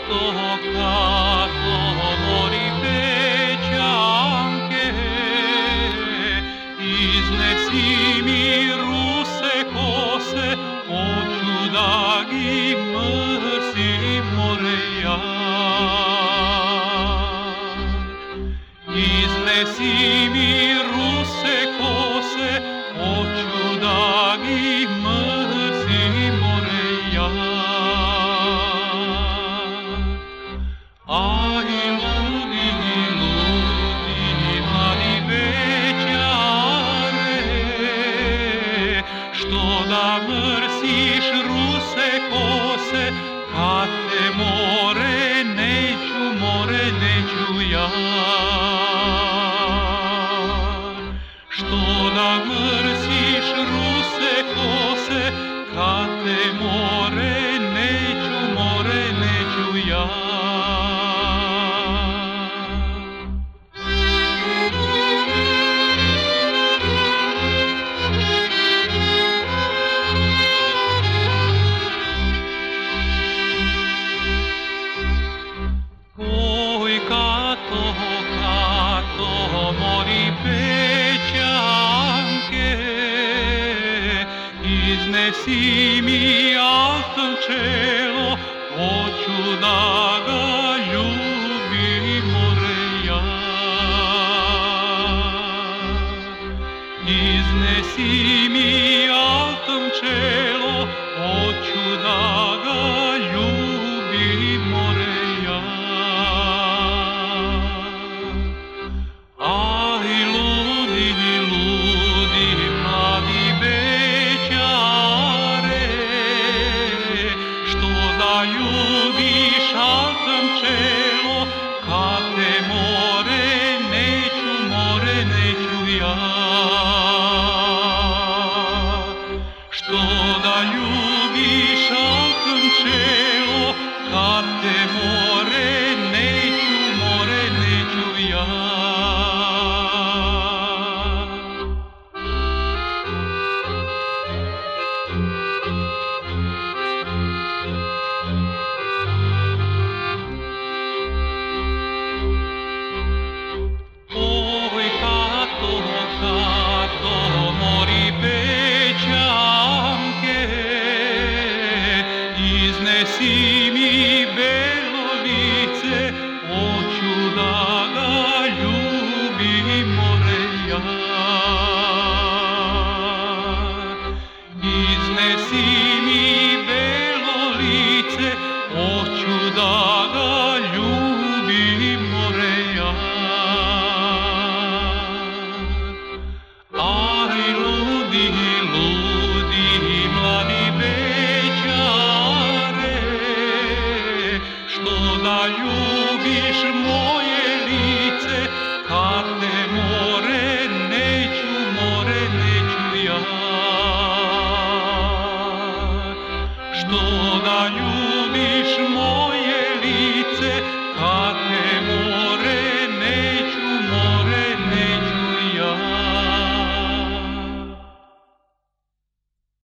kato mori Pećanke, iznesi mi ruse kose, hoću da gi mrsim more ja. Iznesi mi ruse kose, hoću da gi mrsim more ja. Aj ludi, ludi, mladi Pećare, što da mrsiš ruse kose, kad te more neću ja. Što da mrsiš ruse kose, kad te more neću ja. Kato mori Pećanke, iznesi mi altın čelo, hoću da ga ljubim more ja. Iznesi mi altın čelo, hoću da ga ljubim more ja. Aj ludi, ludi, mladi Pećare, što da ljubiš altın čelo, kad te more neću ja. Što da ljubiš altın čelo, kad te more neću ja. Kato mori Pećanke, iznesi mi belo lice, hoću da ga ljubim more ja. Iznesi mi belo lice, hoću da ga ljubim more ja. Aj ludi, ludi, mladi Pećare, što da ljubiš moje lice, kad te more neću ja. Što da ljubiš moje